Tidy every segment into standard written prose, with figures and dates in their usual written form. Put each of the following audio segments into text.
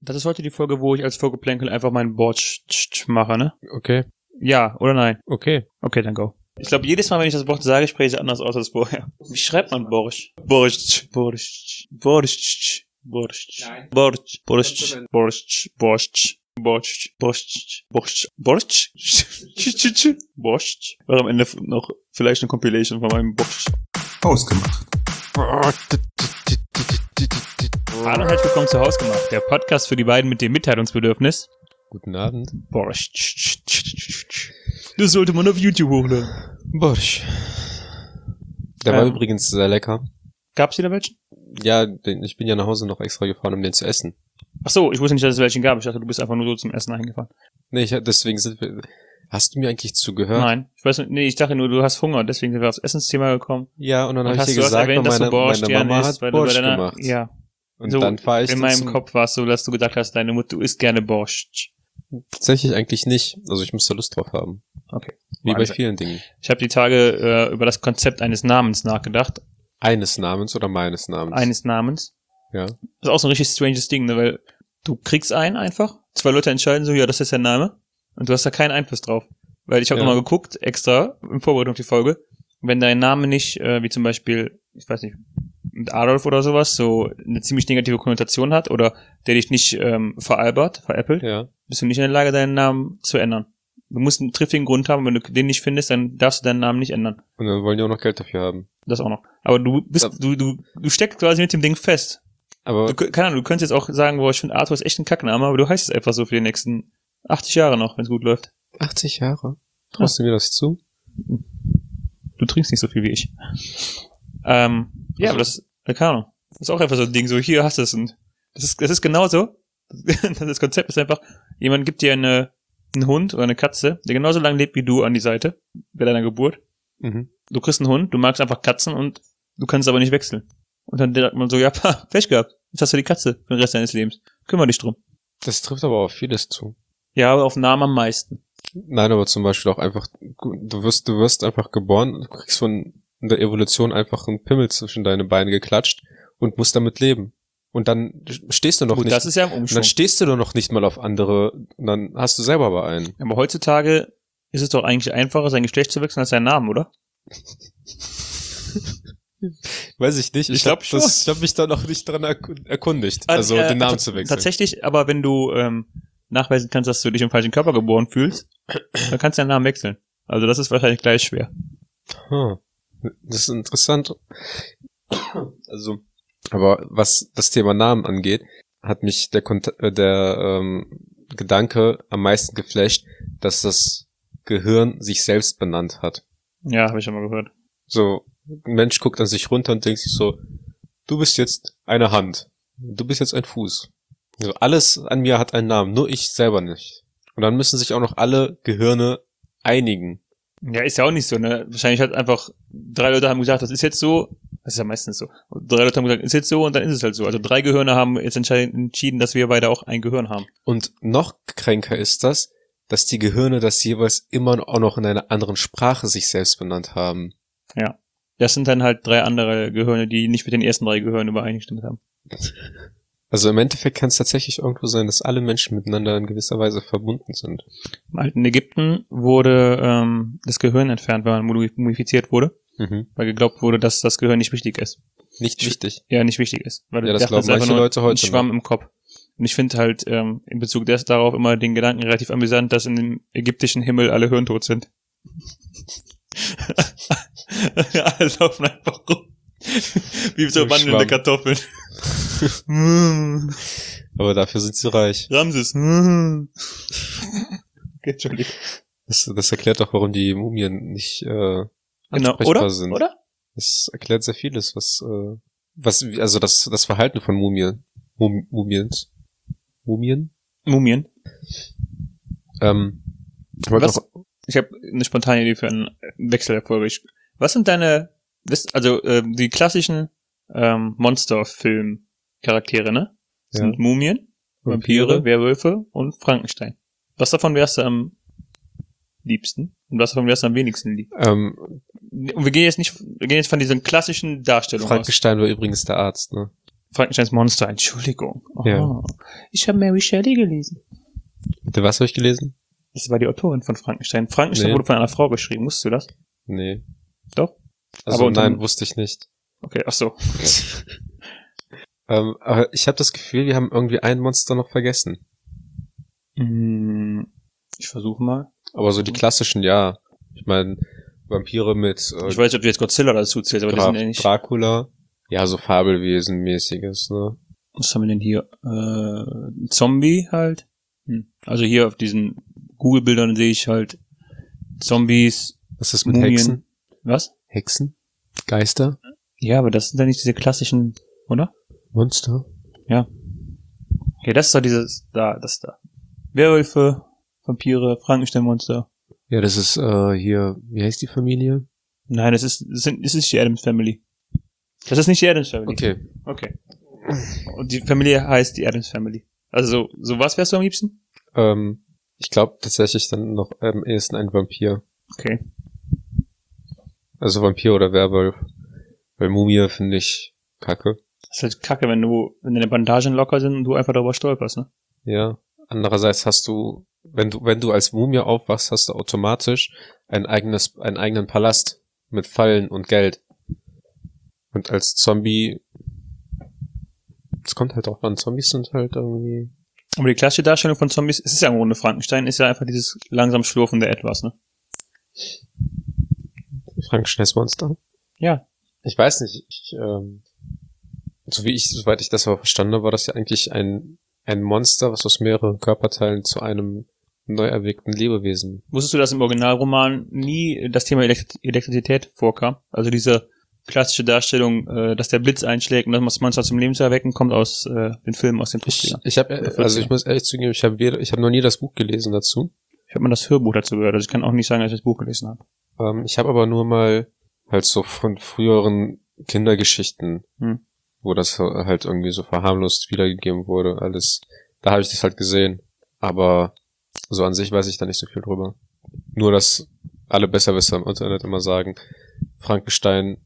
Das ist heute die Folge, wo ich als Vorgeplänkel einfach meinen Borsch mache, ne? Okay. Ja, oder nein? Okay. Okay, dann go. Ich glaube, jedes Mal, wenn ich das Wort sage, spreche ich anders aus als vorher. Wie schreibt man Borsch? Borsch. Borsch. Borsch. Borsch. Nein. Borsch. Borsch. Borsch. Borsch. Borsch. Borsch. Borsch. Borsch. Borsch. War am Ende noch vielleicht eine Compilation von meinem Borsch. Hausgemacht. Hallo und herzlich willkommen zu Hausgemacht, der Podcast für die beiden mit dem Mitteilungsbedürfnis. Guten Abend. Borsch. Das sollte man auf YouTube hochladen. Borsch. Der war übrigens sehr lecker. Gab's wieder welchen? Ja, ich bin ja nach Hause noch extra gefahren, um den zu essen. Ach so, ich wusste nicht, dass es welchen gab. Ich dachte, du bist einfach nur so zum Essen eingefahren. Nee, deswegen sind wir... Hast du mir eigentlich zugehört? Nein, ich weiß nicht, nee, ich dachte nur, du hast Hunger, deswegen sind wir aufs Essensthema gekommen. Ja, und dann habe ich dir du hast gesagt, erwähnt, dass du Borsch meine Mama isst, hat Borsch gemacht. Ja. Und so, dann fahre ich in meinem Kopf war es so, dass du gedacht hast, deine Mutter, du isst gerne Borsch. Tatsächlich eigentlich nicht. Also ich müsste Lust drauf haben. Okay. Wie bei vielen Dingen. Ich habe die Tage über das Konzept eines Namens nachgedacht. Eines Namens oder meines Namens? Eines Namens. Ja. Das ist auch so ein richtig stranges Ding, ne, weil du kriegst einen einfach, 2 Leute entscheiden so, ja, das ist der Name, und du hast da keinen Einfluss drauf. Weil ich habe nochmal geguckt, extra, im Vorbereitung auf die Folge, wenn dein Name nicht, wie zum Beispiel, ich weiß nicht, mit Adolf oder sowas, so eine ziemlich negative Konnotation hat, oder der dich nicht veräppelt, Ja. bist du nicht in der Lage, deinen Namen zu ändern. Du musst einen triftigen Grund haben, wenn du den nicht findest, dann darfst du deinen Namen nicht ändern. Und dann wollen die auch noch Geld dafür haben. Das auch noch. Aber du bist, du steckst quasi mit dem Ding fest. Aber Keine Ahnung, du könntest jetzt auch sagen, boah, ich finde Arthur ist echt ein Kackname, aber du heißt es einfach so für die nächsten 80 Jahre noch, wenn es gut läuft. 80 Jahre? Traust du mir das zu? Du trinkst nicht so viel wie ich. Ja, aber das, keine Ahnung. Das ist auch einfach so ein Ding, so hier hast du es. Und das ist genauso. Das Konzept ist einfach, jemand gibt dir einen Hund oder eine Katze, der genauso lange lebt wie du an die Seite, bei deiner Geburt. Mhm. Du kriegst einen Hund, du magst einfach Katzen und du kannst aber nicht wechseln. Und dann sagt man so, ja, Pech gehabt. Jetzt hast du die Katze für den Rest deines Lebens. Kümmere dich drum. Das trifft aber auf vieles zu. Ja, aber auf Namen am meisten. Nein, aber zum Beispiel auch einfach, du wirst einfach geboren, du kriegst von der Evolution einfach einen Pimmel zwischen deine Beine geklatscht und musst damit leben. Und dann stehst du noch nicht. Das ist ja im Und Umschwung. dann stehst du doch noch nicht mal auf andere, und dann hast du selber aber einen. Aber heutzutage ist es doch eigentlich einfacher, sein Geschlecht zu wechseln als seinen Namen, oder? Weiß ich nicht. Ich glaub schon. Ich hab mich da noch nicht dran erkundigt, also den Namen zu wechseln. Tatsächlich, aber wenn du nachweisen kannst, dass du dich im falschen Körper geboren fühlst, dann kannst du deinen Namen wechseln. Also das ist wahrscheinlich gleich schwer. Das ist interessant. Also, aber was das Thema Namen angeht, hat mich der Gedanke am meisten geflasht, dass das Gehirn sich selbst benannt hat. Ja, habe ich schon mal gehört. So, ein Mensch guckt an sich runter und denkt sich so, du bist jetzt eine Hand, du bist jetzt ein Fuß. Also alles an mir hat einen Namen, nur ich selber nicht. Und dann müssen sich auch noch alle Gehirne einigen. Ja, ist ja auch nicht so, ne? Wahrscheinlich hat einfach 3 Leute haben gesagt, das ist jetzt so. Das ist ja meistens so. Und 3 Leute haben gesagt, ist jetzt so, und dann ist es halt so. Also 3 Gehirne haben jetzt entschieden, dass wir beide auch ein Gehirn haben. Und noch kränker ist das, dass die Gehirne das jeweils immer auch noch in einer anderen Sprache sich selbst benannt haben. Ja. Das sind dann halt 3 andere Gehirne, die nicht mit den ersten 3 Gehirnen übereingestimmt haben. Also im Endeffekt kann es tatsächlich irgendwo sein, dass alle Menschen miteinander in gewisser Weise verbunden sind. Im alten Ägypten wurde das Gehirn entfernt, weil man mumifiziert wurde, weil geglaubt wurde, dass das Gehirn nicht wichtig ist. Nicht wichtig. Ja, nicht wichtig ist. Weil Ja, das dachten, glauben es ist einfach manche nur Leute heute ein Schwamm noch. im Kopf. Und ich finde halt in Bezug darauf immer den Gedanken relativ amüsant, dass in dem ägyptischen Himmel alle hirntot sind. Alle laufen einfach rum. Wie so wandelnde Schwamm. Kartoffeln. Aber dafür sind sie reich. Ramses. Okay, Entschuldigung. Das erklärt doch, warum die Mumien nicht Genau, ansprechbar sind. Oder? Das erklärt sehr vieles, also das Verhalten von Mumien. Mumien? Mumien. Was? Ich habe eine spontane Idee für einen Wechsel der Folge. Was sind deine, die klassischen Monsterfilm-Charaktere, ne? Das sind Mumien, Vampire, Werwölfe und Frankenstein. Was davon wärst du am liebsten? Und was davon wärst du am wenigsten lieb? Und wir gehen jetzt von diesen klassischen Darstellungen Frankenstein war übrigens der Arzt, ne? Frankensteins Monster, Entschuldigung. Oh, Ja. ich habe Mary Shelley gelesen. Bitte, was habe ich gelesen? Das war die Autorin von Frankenstein. Frankenstein Nee. wurde von einer Frau geschrieben, wusstest du das? Nee. Doch? Also Aber unter- nein, wusste ich nicht. Okay, ach so. Aber ich habe das Gefühl, wir haben irgendwie ein Monster noch vergessen. Ich versuche mal. Aber so die klassischen, ja. Ich meine, Vampire mit Ich weiß nicht, ob du jetzt Godzilla dazu zählst, aber die Graf sind ja nicht. Dracula. Ja, so Fabelwesen-mäßiges, ne? Was haben wir denn hier? Zombie halt. Also hier auf diesen Google-Bildern sehe ich halt Zombies, Was ist mit Mumien. Hexen? Was? Hexen? Geister? Ja, aber das sind ja nicht diese klassischen, oder? Monster? Okay, das ist doch dieses, das da. Werwölfe, Vampire, Frankenstein-Monster. Ja, das ist hier, wie heißt die Familie? Nein, es ist die Addams Family. Das ist nicht die Addams Family. Okay. Und die Familie heißt die Addams Family. Also, so was wärst du am liebsten? Ich glaube tatsächlich dann noch am ehesten ein Vampir. Okay. Also Vampir oder Werwolf. Weil Mumie finde ich kacke. Das ist halt kacke, wenn deine Bandagen locker sind und du einfach darüber stolperst, ne? Ja. Andererseits hast du, wenn du als Mumie aufwachst, hast du automatisch einen eigenen Palast mit Fallen und Geld. Und als Zombie, es kommt halt auch an, Zombies sind halt irgendwie, Aber die klassische Darstellung von Zombies, es ist ja im Grunde Frankenstein, ist ja einfach dieses langsam schlurfende Etwas, ne? Frankensteins Monster. Ja. Ich weiß nicht, soweit ich das aber verstanden habe, war das ja eigentlich ein Monster, was aus mehreren Körperteilen zu einem neu erweckten Lebewesen. Wusstest du, dass im Originalroman nie das Thema Elektrizität vorkam? Also diese klassische Darstellung, dass der Blitz einschlägt und das Monster zum Leben zu erwecken, kommt aus den Filmen aus den 50ern. Ich muss ehrlich zugeben, ich habe noch nie das Buch gelesen dazu. Ich habe mal das Hörbuch dazu gehört, also ich kann auch nicht sagen, dass ich das Buch gelesen habe. Ich habe aber nur mal halt so von früheren Kindergeschichten, wo das halt irgendwie so verharmlost wiedergegeben wurde, alles. Da habe ich das halt gesehen. Aber so an sich weiß ich da nicht so viel drüber. Nur, dass alle Besserwisser im Internet immer sagen, Frankensteins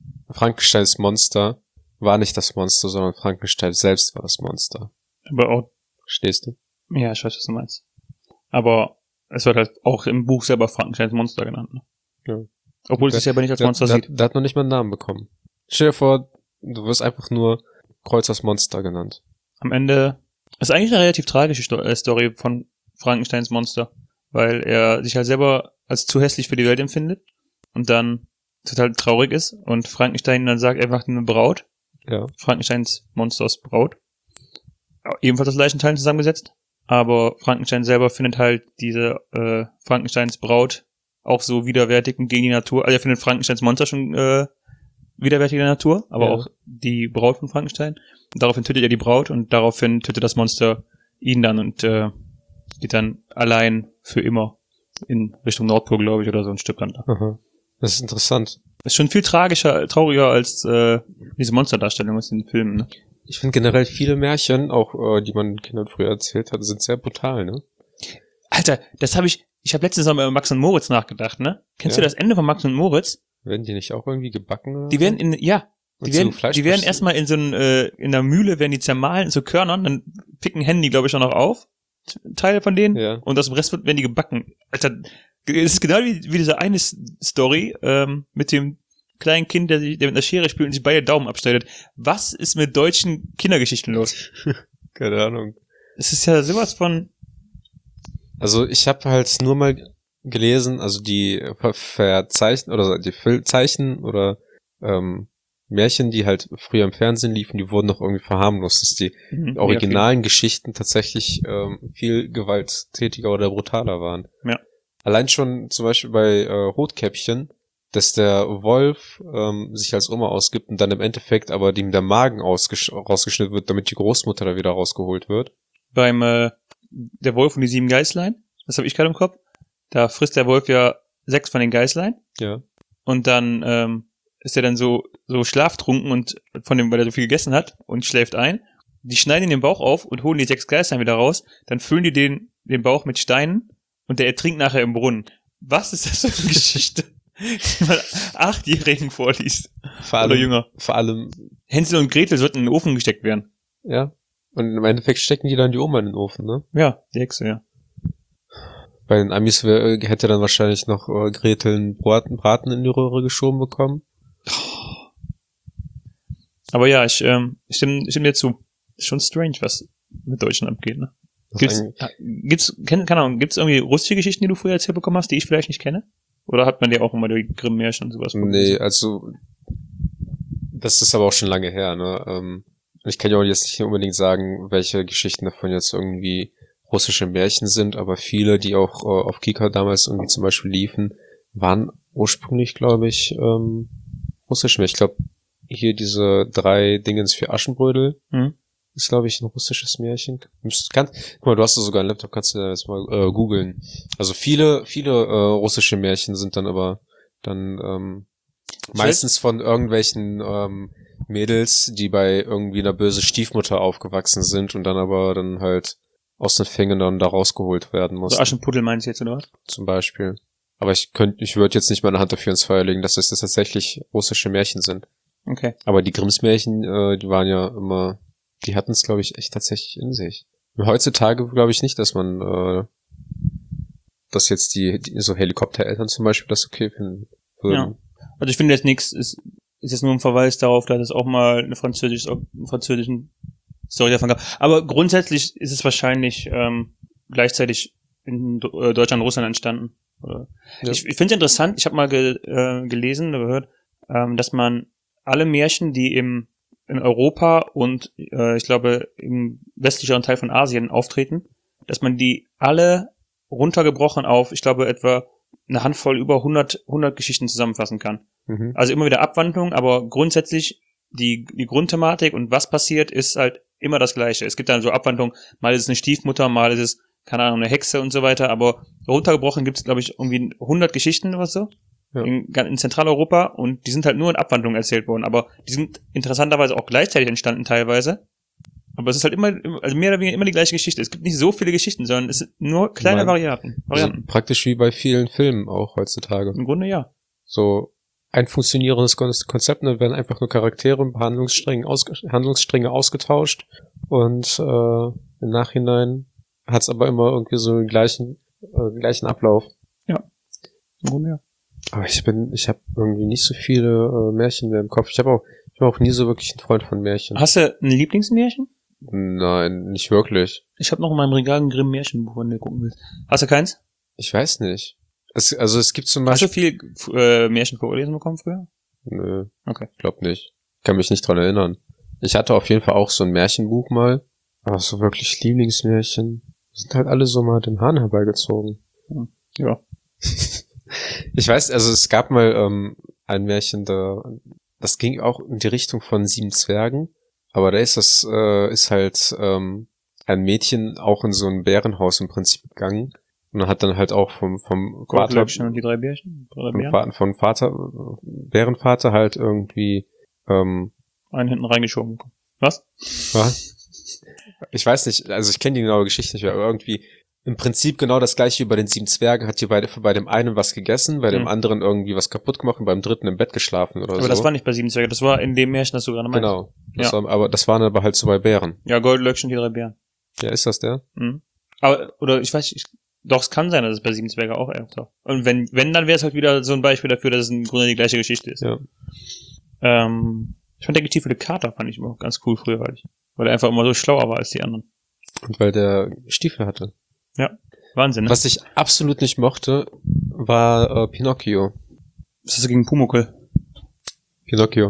Monster war nicht das Monster, sondern Frankenstein selbst war das Monster. Aber auch, Verstehst du? ja, ich weiß, was du meinst. Aber es wird halt auch im Buch selber Frankensteins Monster genannt, ne? Ja. Obwohl es sich selber nicht als Monster sieht. Der hat noch nicht mal einen Namen bekommen. Stell dir vor, du wirst einfach nur Kreuzers Monster genannt. Am Ende ist eigentlich eine relativ tragische Story von Frankensteins Monster, weil er sich halt selber als zu hässlich für die Welt empfindet und dann total traurig ist und Frankenstein dann sagt, er macht eine Braut. Ja. Frankensteins Monsters Braut. Ebenfalls aus Leichenteilen zusammengesetzt. Aber Frankenstein selber findet halt diese Frankensteins Braut auch so widerwärtig und gegen die Natur. Also er findet Frankensteins Monster schon widerwärtig in der Natur, aber Ja. auch die Braut von Frankenstein. Und daraufhin tötet er die Braut und daraufhin tötet das Monster ihn dann und geht dann allein für immer in Richtung Nordpol, glaube ich, oder so ein Stück dann da. Aha. Das ist interessant. Das ist schon viel trauriger als diese Monsterdarstellung aus den Filmen, ne? Ich finde generell viele Märchen, auch die man Kindern früher erzählt hat, sind sehr brutal, ne? Alter, das habe ich habe letztens noch mal über Max und Moritz nachgedacht, ne? Kennst du das Ende von Max und Moritz? Werden die nicht auch irgendwie gebacken? Oder Die werden die Fleisch werden erstmal in so in der Mühle werden die zermahlen in so Körnern, dann picken Handy, glaube ich, auch noch auf, Teile von denen, Ja. und aus dem Rest werden die gebacken. Alter, es ist genau wie diese eine Story mit dem kleinen Kind, der mit einer Schere spielt und sich beide Daumen abschneidet. Was ist mit deutschen Kindergeschichten los? Keine Ahnung. Es ist ja sowas von... Also ich habe halt nur mal gelesen, also die Verzeichen oder die Zeichen oder Märchen, die halt früher im Fernsehen liefen, die wurden noch irgendwie verharmlost, dass die originalen Geschichten tatsächlich viel gewalttätiger oder brutaler waren. Ja. Allein schon zum Beispiel bei Rotkäppchen, dass der Wolf sich als Oma ausgibt und dann im Endeffekt aber dem der Magen rausgeschnitten wird, damit die Großmutter da wieder rausgeholt wird. Beim der Wolf und die 7 Geißlein, das habe ich gerade im Kopf, da frisst der Wolf ja 6 von den Geißlein. Ja. Und dann ist er dann so schlaftrunken und weil er so viel gegessen hat und schläft ein. Die schneiden ihn den Bauch auf und holen die 6 Geißlein wieder raus, dann füllen die den Bauch mit Steinen und der ertrinkt nachher im Brunnen. Was ist das für eine Geschichte? mal 8-Jährigen vorliest. Vor Oder allem, jünger. vor allem, Hänsel und Gretel sollten in den Ofen gesteckt werden. ja. Und im Endeffekt stecken die dann die Oma in den Ofen, ne? Ja, die Hexe, ja. Bei den Amis hätte dann wahrscheinlich noch Gretel einen Braten in die Röhre geschoben bekommen. Aber ja, ich stimme dir zu. Ist schon strange, was mit Deutschland abgeht, ne? Gibt's irgendwie russische Geschichten, die du früher erzählt bekommen hast, die ich vielleicht nicht kenne? Oder hat man dir auch immer die Grimm-Märchen und sowas? Nee, also das ist aber auch schon lange her, ne? Ich kann ja auch jetzt nicht unbedingt sagen, welche Geschichten davon jetzt irgendwie russische Märchen sind, aber viele, die auch auf Kika damals irgendwie zum Beispiel liefen, waren ursprünglich, glaube ich, russische Märchen. Ich glaube, hier diese 3 Dingens für Aschenbrödel ist, glaube ich, ein russisches Märchen. Guck mal, du hast sogar einen Laptop, kannst du da jetzt mal googeln. Also viele russische Märchen sind dann aber dann meistens von irgendwelchen Mädels, die bei irgendwie einer böse Stiefmutter aufgewachsen sind und dann aber dann halt aus den Fängen dann da rausgeholt werden mussten. Also Aschenputtel meinst du jetzt, oder was? Zum Beispiel. Aber ich würde jetzt nicht meine Hand dafür ins Feuer legen, dass das tatsächlich russische Märchen sind. Okay. Aber die Grimms Märchen, die waren ja immer, die hatten es, glaube ich, echt tatsächlich in sich. Heutzutage glaube ich nicht, dass man, dass jetzt die so Helikoptereltern zum Beispiel das okay finden würden. Ja. Also ich finde jetzt nichts, ist jetzt nur ein Verweis darauf, dass es auch mal eine französischen Story davon gab. Aber grundsätzlich ist es wahrscheinlich gleichzeitig in Deutschland und Russland entstanden. Ja. Ich finde es interessant, ich habe mal gelesen oder gehört, dass man alle Märchen, die in Europa und ich glaube im westlicheren Teil von Asien auftreten, dass man die alle runtergebrochen auf, ich glaube, etwa eine Handvoll über 100 Geschichten zusammenfassen kann. Mhm. Also immer wieder Abwandlungen, aber grundsätzlich die Grundthematik und was passiert, ist halt immer das Gleiche. Es gibt dann so Abwandlungen, mal ist es eine Stiefmutter, mal ist es, keine Ahnung, eine Hexe und so weiter, aber runtergebrochen gibt es, glaube ich, irgendwie 100 Geschichten oder so. Ja. In Zentraleuropa, und die sind halt nur in Abwandlungen erzählt worden, aber die sind interessanterweise auch gleichzeitig entstanden teilweise. Aber es ist halt immer, also mehr oder weniger immer die gleiche Geschichte. Es gibt nicht so viele Geschichten, sondern es sind nur kleine Varianten. Also praktisch wie bei vielen Filmen auch heutzutage. Im Grunde ja. So ein funktionierendes Konzept, dann werden einfach nur Charaktere und Handlungsstränge ausgetauscht und im Nachhinein hat es aber immer irgendwie so den gleichen Ablauf. Ja. Im Grunde ja. Aber ich habe irgendwie nicht so viele Märchen mehr im Kopf. Ich war auch nie so wirklich ein Freund von Märchen. Hast du ein Lieblingsmärchen? Nein, nicht wirklich. Ich habe noch in meinem Regal ein Grimm-Märchenbuch, wenn du gucken willst. Hast du keins? Ich weiß nicht. Es gibt zum Beispiel... Hast du viel Märchen vorgelesen bekommen früher? Nö. Okay. Ich glaube nicht. Kann mich nicht dran erinnern. Ich hatte auf jeden Fall auch so ein Märchenbuch mal. Aber so wirklich Lieblingsmärchen sind halt alle so mal den Hahn herbeigezogen. Ja. Ich weiß, also es gab mal ein Märchen, das ging auch in die Richtung von 7 Zwergen. Aber da ist ist halt ein Mädchen auch in so ein Bärenhaus im Prinzip gegangen und hat dann halt auch vom Vater und die 3 Bärchen? Vom Bärenvater halt irgendwie einen hinten reingeschoben. Was? Ich weiß nicht, also ich kenne die genaue Geschichte nicht mehr, aber irgendwie im Prinzip genau das gleiche wie bei den 7 Zwergen, hat hier bei dem einen was gegessen, bei dem anderen irgendwie was kaputt gemacht und beim dritten im Bett geschlafen oder so. Aber das war nicht bei 7 Zwergen, das war in dem Märchen, das du gerade meinst. Genau. Das waren aber halt so bei Bären. Ja, Goldlöckchen und die 3 Bären. Ja, ist das der? Mhm. Aber, oder ich weiß nicht, doch, es kann sein, dass es bei 7 Zwerge auch auftaucht. Und wenn, dann wäre es halt wieder so ein Beispiel dafür, dass es im Grunde die gleiche Geschichte ist. Ja. Ich fand der gestiefelte Kater fand ich immer ganz cool früher, weil er einfach immer so schlauer war als die anderen. Und weil der Stiefel hatte. Ja, Wahnsinn, ne? Was ich absolut nicht mochte, war Pinocchio. Was hast du gegen Pumuckl? Pinocchio.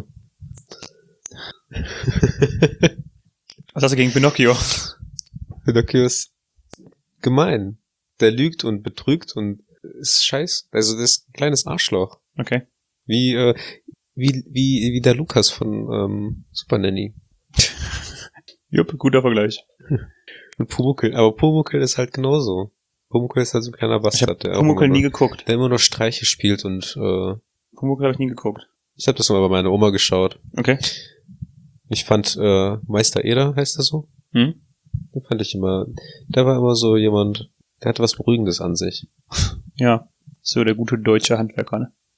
Was hast du gegen Pinocchio? Pinocchio ist gemein. Der lügt und betrügt und ist scheiße. Also das ist ein kleines Arschloch. Okay. Wie der Lukas von Super Nanny. Jupp, guter Vergleich. Und Pumuckl. Aber Pumuckl ist halt genauso. Pumuckl ist halt so ein kleiner Bastard. Ich hab Pumuckl nie geguckt. Der immer nur Streiche spielt und Pumuckl habe ich nie geguckt. Ich habe das mal bei meiner Oma geschaut. Okay. Ich fand Meister Eder, heißt er so? Den fand ich immer, der war immer so jemand, der hatte was Beruhigendes an sich. Ja, so der gute deutsche Handwerker, ne?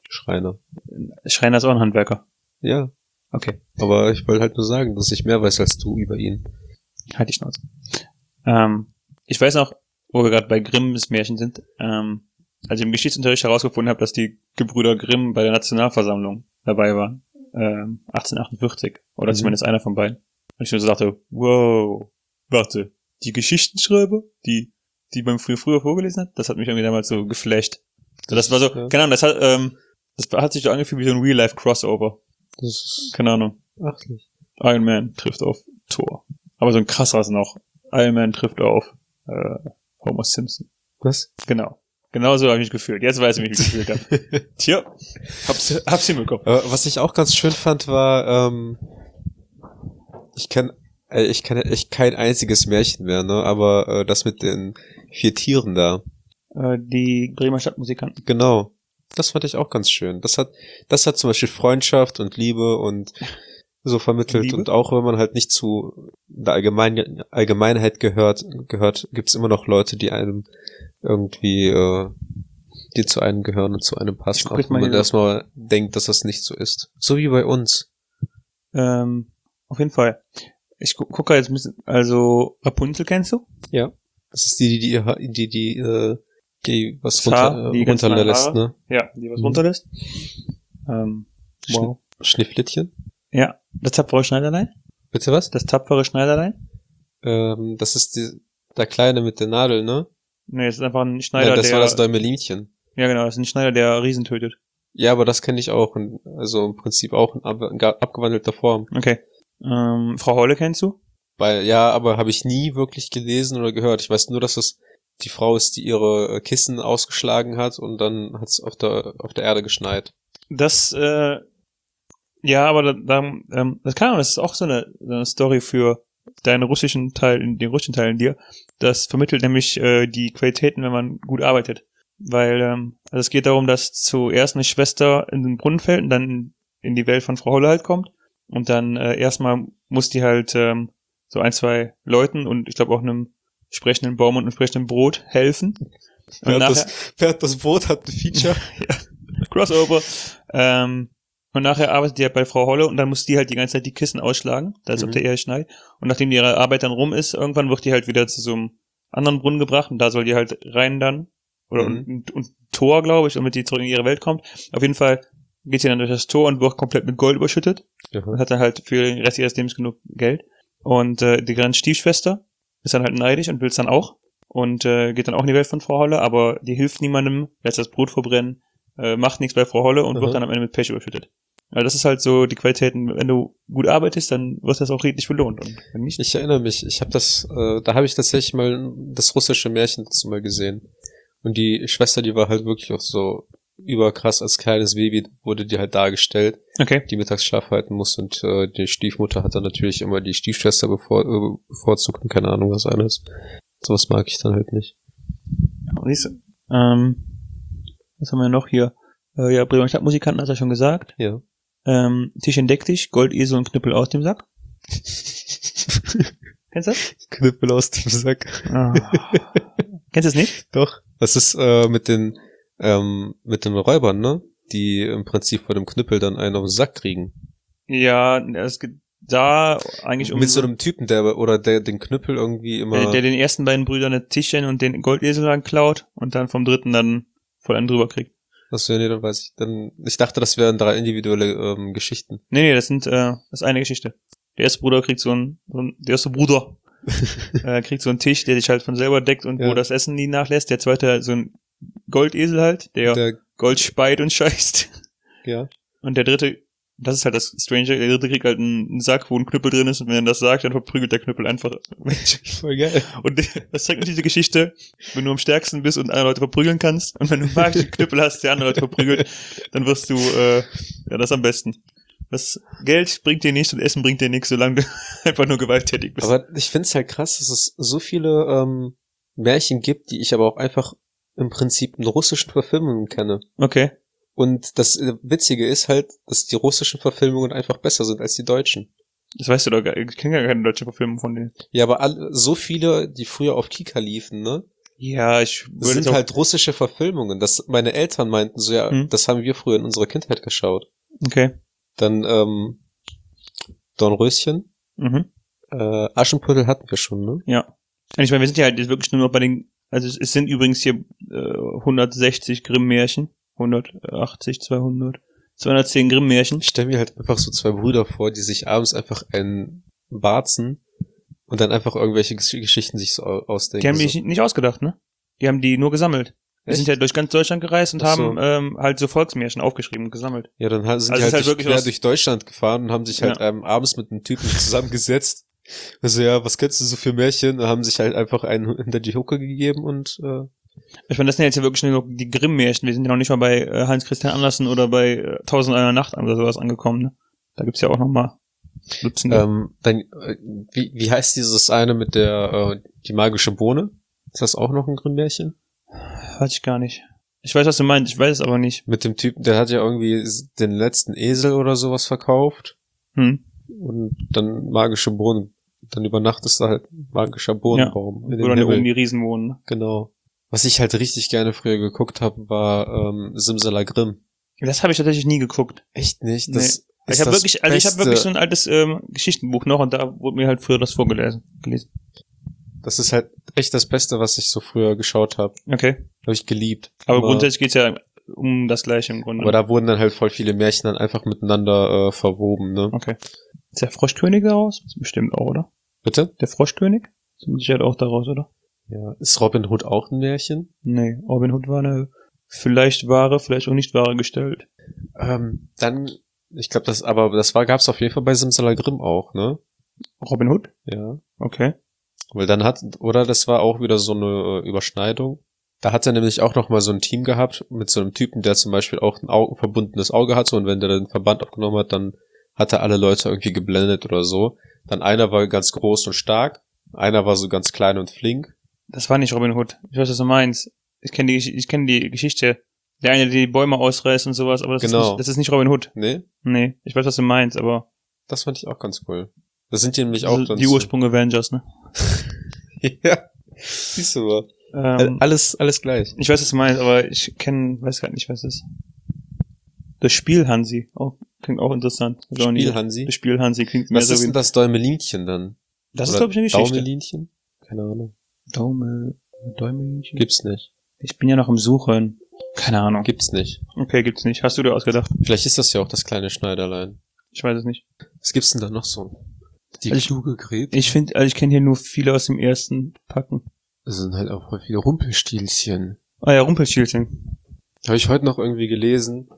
Schreiner. Schreiner ist auch ein Handwerker. Ja. Okay. Aber ich wollte halt nur sagen, dass ich mehr weiß als du über ihn. Halt die Schnauze. Ich weiß noch, wo wir gerade bei Grimms Märchen sind, als ich im Geschichtsunterricht herausgefunden habe, dass die Gebrüder Grimm bei der Nationalversammlung dabei waren. 1848. Oder zumindest einer von beiden. Und ich mir so dachte, wow, warte, die Geschichtenschreiber, die man früher vorgelesen hat, das hat mich irgendwie damals so geflasht. Das war so, ja. keine Ahnung, das hat sich so angefühlt wie so ein Real-Life-Crossover. Das ist Keine Ahnung. beachtlich. Iron Man trifft auf Thor. Aber so ein krasseres noch. Iron Man trifft auf Homer Simpson. Was? Genau. Genau so habe ich mich gefühlt. Jetzt weiß ich, wie ich mich gefühlt habe. Tja, hab's hinbekommen. Was ich auch ganz schön fand, war, ich kenne echt kein einziges Märchen mehr, ne? Aber das mit den 4 Tieren da. Die Bremer Stadtmusikanten. Genau. Das fand ich auch ganz schön. Das hat zum Beispiel Freundschaft und Liebe und so vermittelt. Liebe? Und auch wenn man halt nicht zu der Allgemeinheit gehört, gibt's immer noch Leute, die einem irgendwie, die zu einem gehören und zu einem passen. Auch wenn man erstmal denkt, dass das nicht so ist. So wie bei uns. Auf jeden Fall. Ich gucke jetzt ein bisschen, also Rapunzel kennst du? Ja. Das ist die was die runterlässt, ne? Ja, die was runterlässt. Wow. Schnifflittchen? Ja, das tapfere Schneiderlein. Bitte was? Das tapfere Schneiderlein. Das ist der Kleine mit der Nadel, ne? Nee, das ist einfach ein Schneider, das war das Däumelinchen. Ja, genau, das ist ein Schneider, der Riesen tötet. Ja, aber das kenne ich auch. Also im Prinzip auch in abgewandelter Form. Okay. Frau Holle kennst du? Ja, aber habe ich nie wirklich gelesen oder gehört. Ich weiß nur, dass es die Frau ist, die ihre Kissen ausgeschlagen hat und dann hat es auf der Erde geschneit. Das, ja, aber das kann man, das ist auch so eine Story für den russischen Teil in dir. Das vermittelt nämlich die Qualitäten, wenn man gut arbeitet. Weil, also es geht darum, dass zuerst eine Schwester in den Brunnen fällt und dann in die Welt von Frau Holle halt kommt. Und dann erstmal muss die halt so 1, 2 Leuten und ich glaube auch einem sprechenden Baum und einem sprechenden Brot helfen. Und Wer hat das Brot, hat ein Feature. Ja, Crossover. Und nachher arbeitet die halt bei Frau Holle und dann muss die halt die ganze Zeit die Kissen ausschlagen, als ob der eher schneit. Und nachdem ihre Arbeit dann rum ist, irgendwann wird die halt wieder zu so einem anderen Brunnen gebracht und da soll die halt rein dann. Oder und Tor, glaube ich, damit die zurück in ihre Welt kommt. Auf jeden Fall geht sie dann durch das Tor und wird komplett mit Gold überschüttet. Und hat dann halt für den Rest ihres Lebens genug Geld. Und die ganze Stiefschwester ist dann halt neidisch und will es dann auch. Und geht dann auch in die Welt von Frau Holle, aber die hilft niemandem, lässt das Brot verbrennen, macht nichts bei Frau Holle und wird dann am Ende mit Pech überschüttet. Also das ist halt so die Qualitäten, wenn du gut arbeitest, dann wird das auch redlich belohnt. Und wenn nicht. Ich erinnere mich, da habe ich tatsächlich mal das russische Märchen dazu mal gesehen. Und die Schwester, die war halt wirklich auch so überkrass als kleines Baby, wurde die halt dargestellt, die Mittagsschlaf halten muss und die Stiefmutter hat dann natürlich immer die Stiefschwester bevorzugt und keine Ahnung was alles. Sowas mag ich dann halt nicht. Was haben wir noch hier? Ja, Bremer Stadtmusikanten hat er schon gesagt. Ja. Tisch entdeck dich, Gold, Esel und Knüppel aus dem Sack. Kennst du das? Knüppel aus dem Sack. Oh. Kennst du es nicht? Doch. Das ist mit den Räubern, ne? Die im Prinzip vor dem Knüppel dann einen auf den Sack kriegen. Ja, es geht da eigentlich um... Mit so einem Typen, der den Knüppel irgendwie immer... Der den ersten beiden Brüdern eine Tischchen und den Goldesel dann klaut und dann vom dritten dann voll einen drüber kriegt. Achso, nee, dann weiß ich. Ich dachte, das wären 3 individuelle Geschichten. Nee, das ist eine Geschichte. Der erste Bruder kriegt kriegt so einen Tisch, der sich halt von selber deckt und wo das Essen nie nachlässt. Der zweite so ein Goldesel halt, der Gold speit und scheißt. Ja. Und der dritte, das ist halt das Strange, der dritte kriegt halt einen Sack, wo ein Knüppel drin ist und wenn er das sagt, dann verprügelt der Knüppel einfach. Voll geil. Und das zeigt natürlich die Geschichte, wenn du am stärksten bist und andere Leute verprügeln kannst und wenn du magischen Knüppel hast, der andere Leute verprügelt, dann wirst du, das am besten. Das Geld bringt dir nichts und Essen bringt dir nichts, solange du einfach nur gewalttätig bist. Aber ich find's halt krass, dass es so viele Märchen gibt, die ich aber auch einfach im Prinzip in russischen Verfilmungen kenne. Okay. Und das Witzige ist halt, dass die russischen Verfilmungen einfach besser sind als die deutschen. Das weißt du doch gar nicht. Ich kenne gar keine deutsche Verfilmung von denen. Ja, aber so viele, die früher auf Kika liefen, ne? Ja, ich Das würde sind halt russische Verfilmungen. Meine Eltern meinten so, ja, Hm. das haben wir früher in unserer Kindheit geschaut. Okay. Dann Dornröschen. Mhm. Aschenputtel hatten wir schon, ne? Ja. Und ich meine, wir sind ja halt jetzt wirklich nur noch bei den, also es sind übrigens hier 160 Grimm-Märchen, 180, 200, 210 Grimm-Märchen. Ich stelle mir halt einfach so zwei Brüder vor, die sich abends einfach einen barzen und dann einfach irgendwelche Geschichten sich so ausdenken. Die haben die nicht ausgedacht, ne? Die haben die nur gesammelt. Die Echt? sind ja durch ganz Deutschland gereist und Ach so. haben halt so Volksmärchen aufgeschrieben und gesammelt. Ja, dann sind Also die es ist halt, halt wirklich quer aus- durch Deutschland gefahren und haben sich halt abends mit einem Typen zusammengesetzt. Also ja, was kennst du so für Märchen? Und haben sich halt einfach einen hinter die Hucke gegeben und Ich meine, das sind jetzt ja wirklich nur die Grimm-Märchen. Wir sind ja noch nicht mal bei Hans Christian Andersen oder bei 1001 Nacht oder sowas angekommen, ne? Da gibt's ja auch noch mal Dutzende. wie heißt dieses eine mit der die magische Bohne? Ist das auch noch ein Grimm-Märchen? Weiß ich gar nicht. Ich weiß, was du meinst, ich weiß es aber nicht. Mit dem Typen, der hat ja irgendwie den letzten Esel oder sowas verkauft Hm. und dann magische Bohnen. Dann über Nacht ist da halt ein magischer Bohnenbaum in den Oder Himmel. oben die Riesen wohnen, ne? Genau. Was ich halt richtig gerne früher geguckt habe, war Simsalagrim. Das habe ich tatsächlich nie geguckt. Echt nicht? Nee. Das Ich habe wirklich, also ich habe wirklich so ein altes Geschichtenbuch noch und da wurde mir halt früher das gelesen. Das ist halt echt das Beste, was ich so früher geschaut habe. Okay. Habe ich geliebt. Aber grundsätzlich geht's ja um das Gleiche im Grunde. Aber da wurden dann halt voll viele Märchen dann einfach miteinander verwoben, ne? Okay. Ist der Froschkönig daraus? Bestimmt auch, oder? Bitte? Der Froschkönig? Ist mit Sicherheit auch daraus, oder? Ja. Ist Robin Hood auch ein Märchen? Nee, Robin Hood war eine vielleicht wahre, vielleicht auch nicht wahre Gestalt. Dann, ich glaube, gab's auf jeden Fall bei Simsalagrim auch, ne? Robin Hood? Ja. Okay. Weil das war auch wieder so eine Überschneidung. Da hat er nämlich auch noch mal so ein Team gehabt mit so einem Typen, der zum Beispiel auch ein verbundenes Auge hatte und wenn der den Verband aufgenommen hat, dann hat er alle Leute irgendwie geblendet oder so. Dann einer war ganz groß und stark, einer war so ganz klein und flink. Das war nicht Robin Hood. Ich weiß, was du meinst. Ich kenne die Geschichte. Der eine, der die Bäume ausreißt und sowas, aber das ist nicht Robin Hood. Nee? Nee, ich weiß, was du meinst, aber Das fand ich auch ganz cool. Das sind die nämlich also auch dann die Ursprung Avengers, ne? Ja. Siehst du mal. Ähm, Alles gleich. ich weiß, was du meinst, aber weiß gar nicht, was es ist. Das Spiel Hansi. Klingt auch interessant. Spiel Hansi? Das Spiel Hansi klingt mehr Was so ist wie... denn das Däumelinchen dann? Das ist, Oder glaube ich, eine Geschichte. Daumelinchen? Keine Ahnung. Däumelinchen? Gibt's nicht. Ich bin ja noch im Suchen. Keine Ahnung. Gibt's nicht. Okay, gibt's nicht. Hast du dir ausgedacht? Vielleicht ist das ja auch das kleine Schneiderlein. Ich weiß es nicht. Was gibt's denn da noch so? Die Also kluge Grete. ich kenne hier nur viele aus dem ersten Packen. Das sind halt auch voll viele Rumpelstilzchen. Ah ja, Rumpelstilzchen. Habe ich heute noch irgendwie gelesen,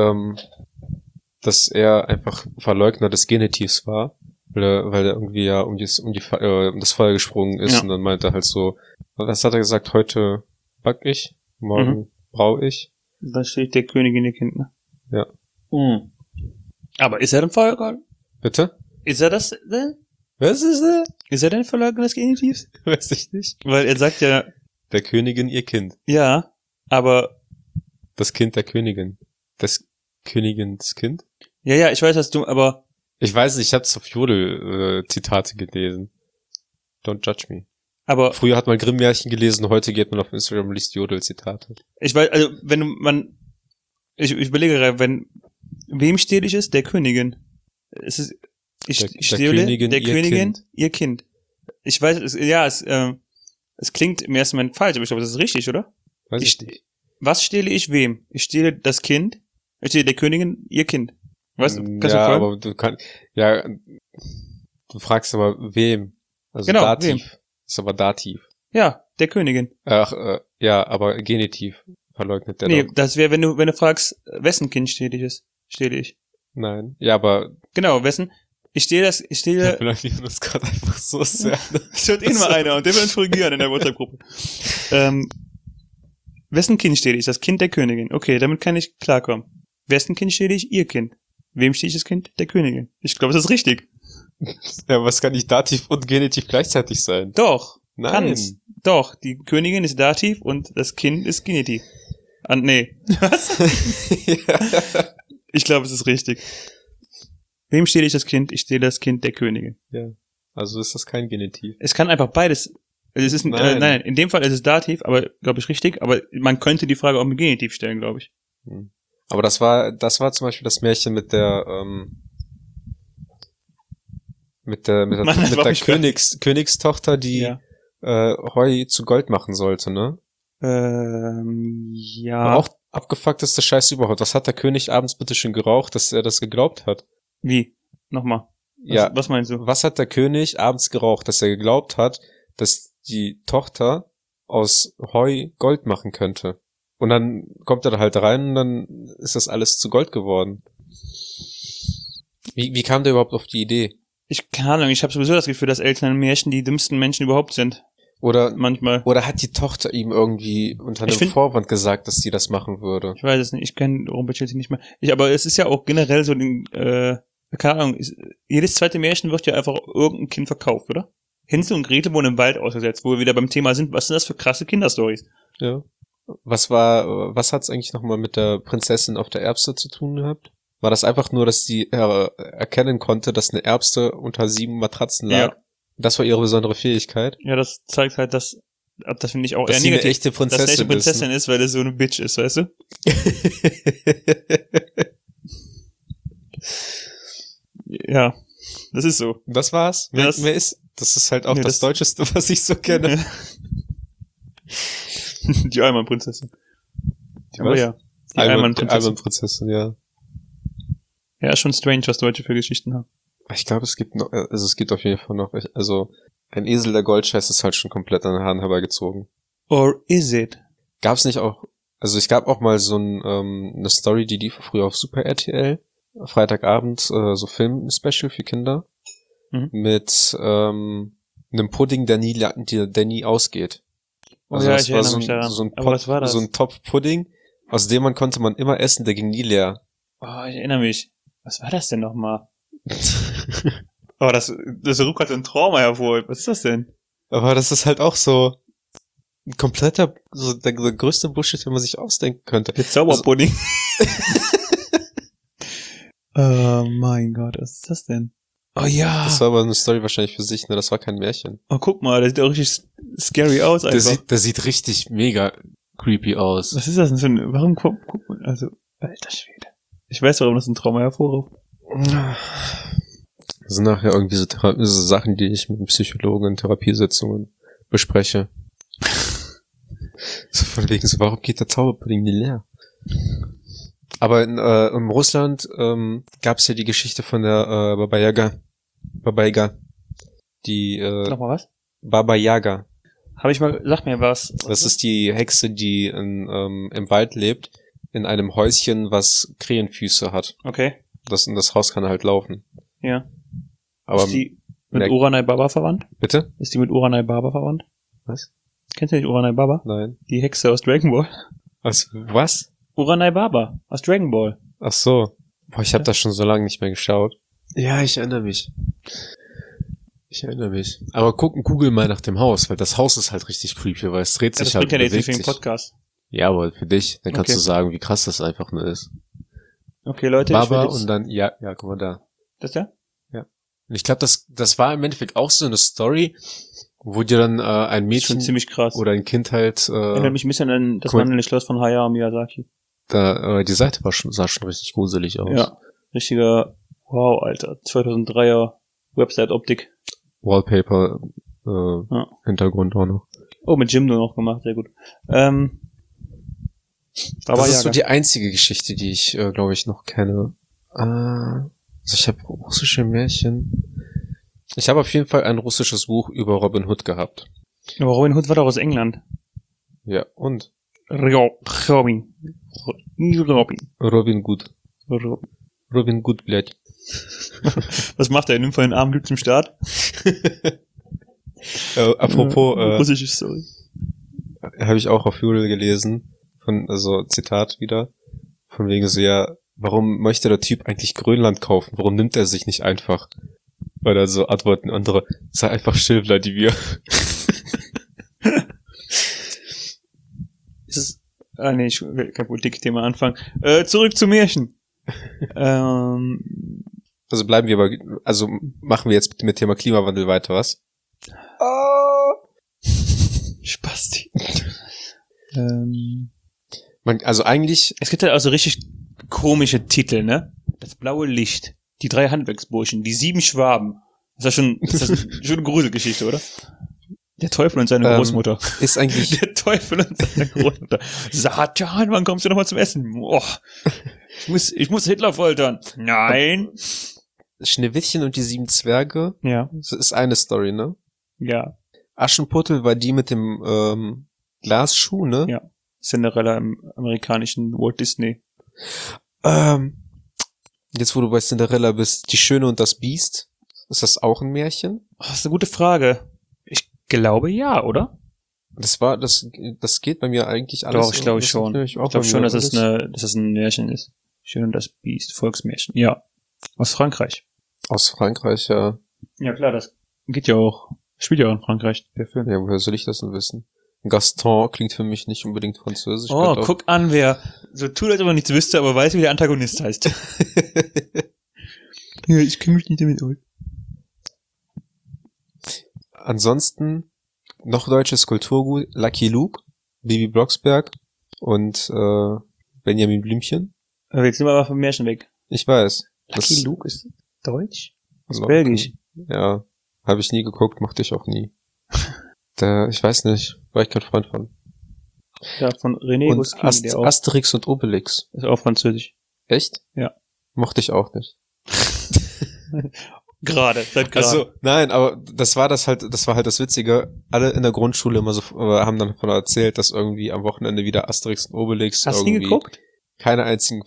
dass er einfach Verleugner des Genitivs war, weil er irgendwie ja um das Feuer gesprungen ist, Ja. und dann meinte er halt so, was hat er gesagt, heute back ich, morgen brau ich. Da steht der Königin ihr Kind, ne? Ja. Mhm. Aber ist er denn Verleugner? Bitte? Ist er das denn? Was ist das? Ist er denn Verleugner des Genitivs? Weiß ich nicht. Weil er sagt ja, Der Königin ihr Kind. ja, aber Das Kind der Königin. Das Königins Kind? ja, ich weiß, was du, aber Ich weiß nicht, ich hab's auf Jodel Zitate gelesen. Don't judge me. aber Früher hat man Grimm-Märchen gelesen, heute geht man auf Instagram und liest Jodel-Zitate. ich weiß, also ich überlege gerade, wem stehle ich es? Der Königin. Ich Der stehle Königin der ihr Königin Kind. ihr Kind. Ich weiß, es klingt im ersten Moment falsch, aber ich glaube, das ist richtig, oder? Weiß ich nicht. Was stehle ich wem? Ich stehle das Kind. Ich stehle der Königin ihr Kind. Weißt du? Kannst Ja, du folgen? aber du fragst aber wem? Also Genau, Dativ. wem? Ist aber Dativ. Ja, der Königin. Ach, ja, aber Genitiv verleugnet der Nee, doch. das wäre, wenn du fragst, wessen Kind stehle ich es? Stehle ich. Nein. Ja, aber Genau, wessen? Ich stehle wir blamieren uns gerade einfach so sehr. Schaut eh nur einer und der will uns korrigieren in der WhatsApp-Gruppe. Wessen Kind stehle ich? Das Kind der Königin. Okay, damit kann ich klarkommen. Wessen Kind stehle ich? Ihr Kind. Wem stehle ich das Kind? Der Königin. Ich glaube, das ist richtig. Ja, was kann nicht Dativ und Genitiv gleichzeitig sein? Doch. Nein. Kann's. Doch. Die Königin ist Dativ und das Kind ist Genitiv. Nee. Was? Ja. Ich glaube, es ist richtig. Wem stehle ich das Kind? Ich stehle das Kind der Königin. Ja. Also ist das kein Genitiv. Es kann einfach beides Es ist Nein. in dem Fall ist es Dativ, aber glaube ich richtig, aber man könnte die Frage auch mit Genitiv stellen, glaube ich. Aber das war zum Beispiel das Märchen mit der Mann, das war nicht Königstochter, die Ja. Heu zu Gold machen sollte, ne? Ja. Aber auch abgefuckteste Scheiße überhaupt. Was hat der König abends bitte schön geraucht, dass er das geglaubt hat? Wie? Nochmal. Was meinst du? Was hat der König abends geraucht, dass er geglaubt hat, dass die Tochter aus Heu Gold machen könnte? Und dann kommt er da halt rein und dann ist das alles zu Gold geworden. Wie kam der überhaupt auf die Idee? Keine Ahnung, ich habe sowieso das Gefühl, dass Eltern in Märchen die dümmsten Menschen überhaupt sind. Oder hat die Tochter ihm irgendwie unter einem Vorwand gesagt, dass sie das machen würde? Ich weiß es nicht, ich kenne Rumpelstilzchen nicht mehr. Aber es ist ja auch generell so, keine Ahnung, jedes zweite Märchen wird ja einfach irgendein Kind verkauft, oder? Hänsel und Gretel wurden im Wald ausgesetzt, wo wir wieder beim Thema sind. Was sind das für krasse Kinderstories? Ja. Was hat's eigentlich nochmal mit der Prinzessin auf der Erbse zu tun gehabt? War das einfach nur, dass sie erkennen konnte, dass eine Erbse unter 7 Matratzen lag? Ja. Das war ihre besondere Fähigkeit? Ja, das zeigt halt, das finde ich auch dass eher sie negativ. Eine echte Prinzessin dass sie eine echte Prinzessin ist, weil das so eine Bitch ist, weißt du? Ja, das ist so. Das war's? Das ist halt auch das Deutscheste, was ich so kenne. Die Allmann-Prinzessin. Aber ja. Die Allmann-Prinzessin, ja. Ja, ist schon strange, was Deutsche für Geschichten haben. Ich glaube, es gibt auf jeden Fall noch, ein Esel der Goldscheiß ist halt schon komplett an den Haaren herbeigezogen. Or is it? Gab's nicht auch, es gab auch mal so eine Story, die lief früher auf Super RTL, Freitagabend, so Film-Special für Kinder, mit einem Pudding, der nie ausgeht. Also ja, das ich war erinnere mich daran. Was war das? So ein Topf Pudding, aus dem konnte man immer essen, der ging nie leer. Oh, ich erinnere mich. Was war das denn nochmal? Oh, das ruft gerade ein Trauma hervor. Was ist das denn? Aber das ist halt auch so ein kompletter, so der größte Bullshit, den man sich ausdenken könnte. Der Zauberpudding. Oh mein Gott, was ist das denn? Oh ja. Das war aber eine Story wahrscheinlich für sich, ne? Das war kein Märchen. Oh, guck mal, der sieht auch richtig scary aus einfach. Der sieht richtig mega creepy aus. Was ist das denn für ein, warum guck mal, also, alter Schwede. Ich weiß, warum das ein Trauma hervorruft. Das sind nachher irgendwie so Sachen, die ich mit Psychologen in Therapiesitzungen bespreche. So von wegen so, warum geht der Zauberpudding nie leer? Aber in Russland gab's ja die Geschichte von der Baba Yaga. Die Nochmal was? Baba Yaga. Sag mir was. Das ist die Hexe, die im Wald lebt, in einem Häuschen, was Krähenfüße hat. Okay. In das Haus kann halt laufen. Ja. Aber ist die mit Uranai Baba verwandt? Bitte? Ist die mit Uranai Baba verwandt? Was? Kennst du nicht Uranai Baba? Nein. Die Hexe aus Dragon Ball. Was? Uranai Baba aus Dragon Ball. Ach so. Boah, ich habe das schon so lange nicht mehr geschaut. Ja, ich erinnere mich. Aber google mal nach dem Haus, weil das Haus ist halt richtig creepy, weil es dreht sich halt. Das bringt ja jetzt nicht für den Podcast. Ja, aber für dich, dann kannst du sagen, wie krass das einfach nur ist. Okay, Leute, Baba und dann, ja, guck mal da. Das da? Ja. Und ich glaube, das war im Endeffekt auch so eine Story, wo dir dann ein Mädchen schon ziemlich krass. Oder ein Kind halt erinnert mich ein bisschen an das wandelnde Schloss von Hayao Miyazaki. Die Seite sah schon richtig gruselig aus. Ja, richtiger, wow, Alter, 2003er Website-Optik. Wallpaper Hintergrund auch noch. Oh, mit Jim nur noch gemacht, sehr gut. Das ist so die einzige Geschichte, die ich, glaube ich, noch kenne. Also ich habe russische Märchen. Ich habe auf jeden Fall ein russisches Buch über Robin Hood gehabt. Aber Robin Hood war doch aus England. Ja, und? Robin Good. Robin Good, blöd. Was macht er? Nimmt von den Armen, gibt's im Start? Apropos, russische Story. Habe ich auch auf Jule gelesen. Zitat wieder. Von wegen so, ja, warum möchte der Typ eigentlich Grönland kaufen? Warum nimmt er sich nicht einfach? Weil da so antworten andere, sei einfach still, Vladimir. Ich will kein Politikthema anfangen. Zurück zu Märchen. Also machen wir jetzt mit dem Thema Klimawandel weiter, was? Also eigentlich, Es gibt halt auch so richtig komische Titel, ne? Das blaue Licht, die 3 Handwerksburschen, die 7 Schwaben. Ist das schon eine Gruselgeschichte, oder? Der Teufel und seine Großmutter. ist eigentlich, Der Teufel und seine Großmutter. Satan, wann kommst du nochmal zum Essen? Boah, ich muss Hitler foltern. Nein. Schneewittchen und die 7 Zwerge, Ja. das ist eine Story, ne? Ja. Aschenputtel war die mit dem Glasschuh, ne? Ja. Cinderella im amerikanischen Walt Disney. Jetzt, wo du bei Cinderella bist, die Schöne und das Biest, ist das auch ein Märchen? Oh, das ist eine gute Frage. Ich glaube ja, oder? Das geht bei mir eigentlich alles. Doch, ich glaube schon. Ich glaube schon, dass es ein Märchen ist. Schön und das Biest, Volksmärchen. Ja. Aus Frankreich. Aus Frankreich, ja. Ja klar, das geht ja auch. Spielt ja auch in Frankreich, der Film. Ja, woher soll ich das denn wissen? Gaston klingt für mich nicht unbedingt französisch. Oh, guck an, wer so tut, als ob er nichts wüsste, aber weiß, wie der Antagonist heißt. Ja, ich kenne mich nicht damit aus. Ansonsten noch deutsches Kulturgut, Lucky Luke, Bibi Blocksberg und Benjamin Blümchen. Aber jetzt sind wir aber vom Märchen weg. Ich weiß. Lucky Luke ist deutsch? Also, Belgisch. Ja, habe ich nie geguckt, mochte ich auch nie. Ich weiß nicht, war ich kein Freund von. Ja, von René Und Goscinny, der auch. Asterix und Obelix. Ist auch französisch. Echt? Ja. Mochte ich auch nicht. Seit gerade. Also, nein, aber das war halt das Witzige. Alle in der Grundschule immer so haben dann davon erzählt, dass irgendwie am Wochenende wieder Asterix und Obelix Hast du irgendwie nie geguckt? keinen einzigen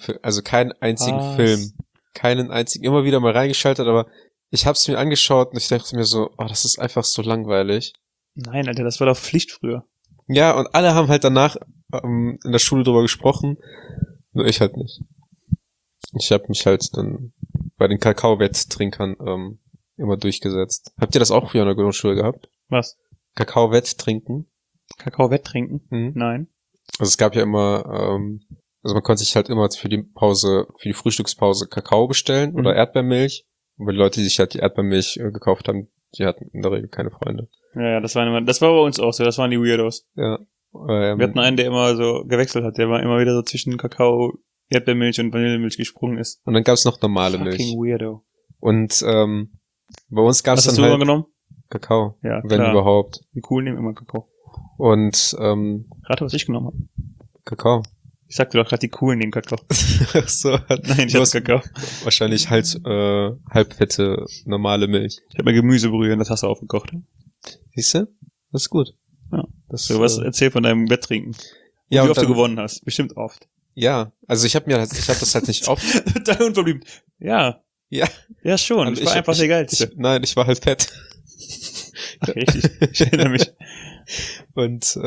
Film, keinen einzigen, immer wieder mal reingeschaltet, aber ich hab's mir angeschaut und ich dachte mir so, oh, das ist einfach so langweilig. Nein, Alter, das war doch Pflicht früher. Ja, und alle haben halt danach in der Schule drüber gesprochen, nur ich halt nicht. Ich habe mich halt dann bei den Kakao-Wetttrinkern immer durchgesetzt. Habt ihr das auch früher in der Grundschule gehabt? Was? Kakao-Wetttrinken? Kakao-Wetttrinken? Mhm. Nein. Also es gab ja immer, also man konnte sich halt immer für die Frühstückspause Kakao bestellen oder Erdbeermilch. Und die Leute, die sich halt die Erdbeermilch gekauft haben, die hatten in der Regel keine Freunde. Ja, das war bei uns auch so, das waren die Weirdos. Ja. Wir hatten einen, der immer so gewechselt hat, der war immer wieder so zwischen Kakao, Erdbeermilch und Vanillemilch gesprungen ist. Und dann gab's noch normale Milch. Fucking Weirdo. Und bei uns gab's Was hast dann du halt immer genommen? Kakao, Ja, wenn klar. überhaupt. Die Coolen nehmen immer Kakao. Und Rate, was ich genommen habe. Kakao. Ich sagte doch gerade, die Coolen nehmen Kakao. So, Nein, ich hatte Kakao. wahrscheinlich halbfette normale Milch. Ich habe mir Gemüsebrühe in der Tasse aufgekocht. Siehst du? Das ist gut. Ja. Das, So, was erzähl von deinem Wetttrinken. ja, Wie und oft du dann, gewonnen hast. Bestimmt oft. ja, also ich habe das halt nicht oft. Total unverblümt. Ja. Ja. Ja, schon. Also Ich war einfach der Geilste. Nein, ich war halt fett. Ach, richtig. Ich erinnere mich. Und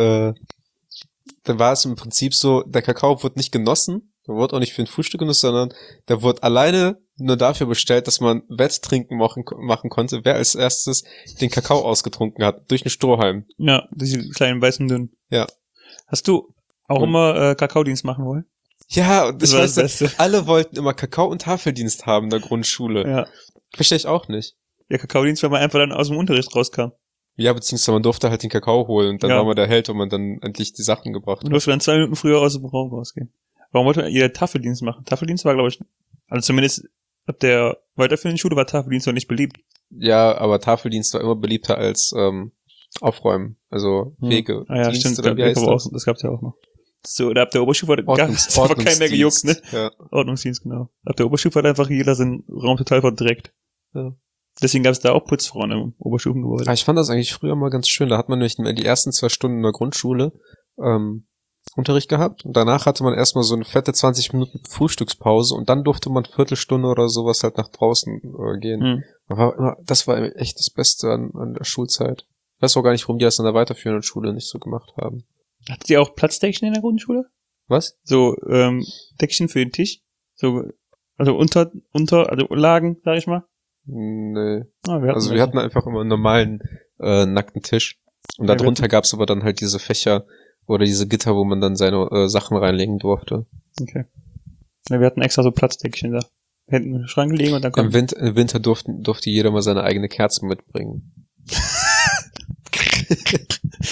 dann war es im Prinzip so, der Kakao wurde nicht genossen, der wurde auch nicht für ein Frühstück genossen, sondern der wurde alleine nur dafür bestellt, dass man Wetttrinken machen konnte, wer als erstes den Kakao ausgetrunken hat, durch einen Strohhalm. Ja, diese kleinen weißen Dünnen. Ja. Hast du auch Und- immer Kakaodienst machen wollen? Ja, und Das ich war weiß, das Beste. alle wollten immer Kakao- und Tafeldienst haben in der Grundschule. Ja. Verstehe ich auch nicht. Der Kakaodienst, weil man einfach dann aus dem Unterricht rauskam. Ja, beziehungsweise man durfte halt den Kakao holen und dann Ja. war man der Held, und man dann endlich die Sachen gebracht Man hat. durfte dann 2 Minuten früher aus dem Raum rausgehen. Warum wollte jeder Tafeldienst machen? Tafeldienst war, glaube ich, also zumindest ab der weiterführenden Schule war Tafeldienst noch nicht beliebt. Ja, aber Tafeldienst war immer beliebter als Aufräumen. Also Wege. Ah ja, Dienst, stimmt, oder wie heißt das? das gab's ja auch noch. So, oder ab der Oberstufe gab's einfach keinen mehr gejuckt, ne? Ja. Ordnungsdienst, genau. Ab der Oberstufe hat einfach jeder seinen Raum total verdreckt. Ja. Deswegen gab's da auch Putzfrauen im Oberstufengebäude. Aber ich fand das eigentlich früher mal ganz schön. Da hat man nämlich die ersten 2 Stunden in der Grundschule Unterricht gehabt. Und danach hatte man erstmal so eine fette 20 Minuten Frühstückspause und dann durfte man Viertelstunde oder sowas halt nach draußen gehen. Das war echt das Beste an der Schulzeit. Ich weiß auch gar nicht, warum die das in der weiterführenden Schule nicht so gemacht haben. Hattet ihr auch Platzdeckchen in der Grundschule? Was? So, Deckchen für den Tisch? So, also also Lagen, sag ich mal? Nee. Ah, Wir hatten einfach immer einen normalen nackten Tisch. Und Ja, darunter gab's aber dann halt diese Fächer oder diese Gitter, wo man dann seine Sachen reinlegen durfte. Okay. Ja, wir hatten extra so Platzdeckchen da. Hinten im Schrank legen und dann Im Winter durfte jeder mal seine eigene Kerze mitbringen.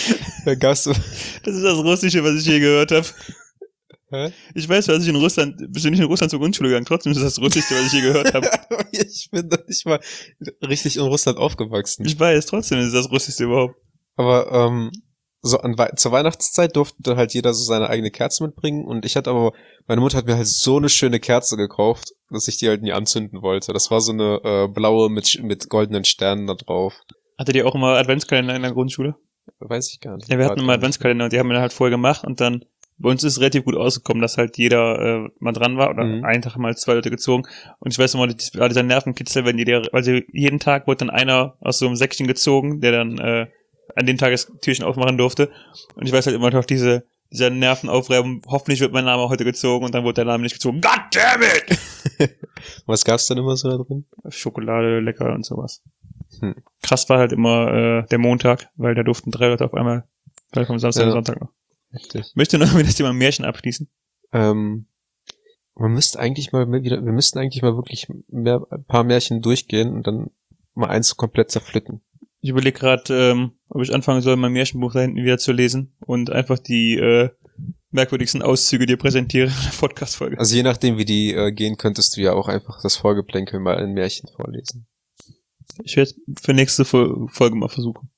Da gab's so. Das ist das Russische, was ich je gehört habe. Hä? Ich weiß, bist du nicht in Russland zur Grundschule gegangen, trotzdem ist das das Russischste, was ich je gehört habe. Ich bin doch nicht mal richtig in Russland aufgewachsen. Ich weiß, trotzdem ist es das Russischste überhaupt. Aber zur Weihnachtszeit durfte halt jeder so seine eigene Kerze mitbringen und meine Mutter hat mir halt so eine schöne Kerze gekauft, dass ich die halt nie anzünden wollte. Das war so eine blaue mit goldenen Sternen da drauf. Hattet ihr auch immer Adventskalender in der Grundschule? Weiß ich gar nicht. Ja, wir hatten immer Adventskalender und die haben wir halt vorher gemacht und dann bei uns ist es relativ gut ausgekommen, dass halt jeder mal dran war oder einen Tag mal 2 Leute gezogen. Und ich weiß noch mal, das war dieser Nervenkitzel, weil jeden Tag wurde dann einer aus so einem Säckchen gezogen, der dann an dem Tag das Türchen aufmachen durfte. Und ich weiß halt immer noch dieser Nervenaufreibung, hoffentlich wird mein Name heute gezogen und dann wurde der Name nicht gezogen. God damn it! Was gab's denn immer so da drin? Schokolade, lecker und sowas. Krass war halt immer der Montag, weil da durften 3 Leute auf einmal, weil vom Samstag und Sonntag noch. Richtig. Möchte noch das Thema Märchen abschließen? Wir müssten eigentlich mal wirklich ein paar Märchen durchgehen und dann mal eins komplett zerpflücken. Ich überlege gerade, ob ich anfangen soll, mein Märchenbuch da hinten wieder zu lesen und einfach die merkwürdigsten Auszüge dir präsentiere in der Podcast-Folge. Also je nachdem, wie die gehen, könntest du ja auch einfach das Vorgeplänkel mal in Märchen vorlesen. Ich werde für nächste Folge mal versuchen.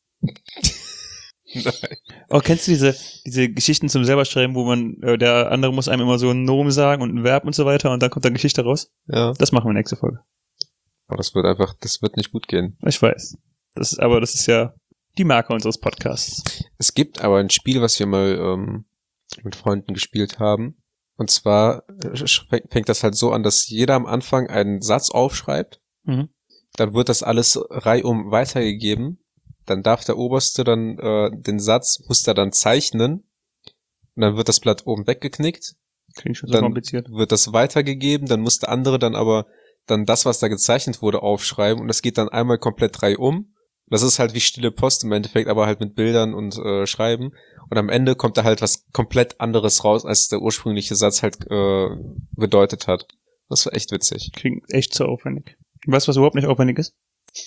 Nein. Oh, kennst du diese Geschichten zum selber schreiben, wo man, der andere muss einem immer so ein Nomen sagen und ein Verb und so weiter und dann kommt dann Geschichte raus? Ja. Das machen wir nächste Folge. Aber das wird nicht gut gehen. Ich weiß. Das ist ja die Marke unseres Podcasts. Es gibt aber ein Spiel, was wir mal mit Freunden gespielt haben. Und zwar fängt das halt so an, dass jeder am Anfang einen Satz aufschreibt. Mhm. Dann wird das alles reihum weitergegeben. Dann darf der Oberste dann den Satz, muss er dann zeichnen. Und dann wird das Blatt oben weggeknickt. Klingt schon so dann kompliziert. Wird das weitergegeben. Dann muss der andere dann aber dann das, was da gezeichnet wurde, aufschreiben. Und das geht dann einmal komplett reihum. Das ist halt wie stille Post im Endeffekt, aber halt mit Bildern und Schreiben. Und am Ende kommt da halt was komplett anderes raus, als der ursprüngliche Satz halt bedeutet hat. Das war echt witzig. Klingt echt zu aufwendig. Weißt du, was überhaupt nicht aufwendig ist?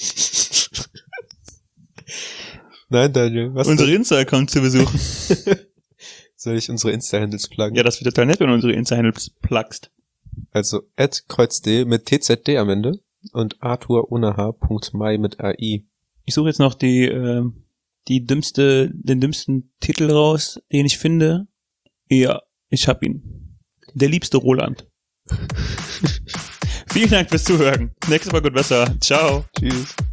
Nein, Daniel. Was unsere Insta-Account zu besuchen. Soll ich unsere Insta-Handles pluggen? Ja, das wird total nett, wenn du unsere Insta-Handles pluggst. Also @kreuzdl mit TZD am Ende und arthur_mai mit AI. Ich suche jetzt noch den dümmsten Titel raus, den ich finde. Ja, ich hab ihn. Der liebste Roland. Vielen Dank fürs Zuhören. Nächstes Mal gut besser. Ciao. Tschüss.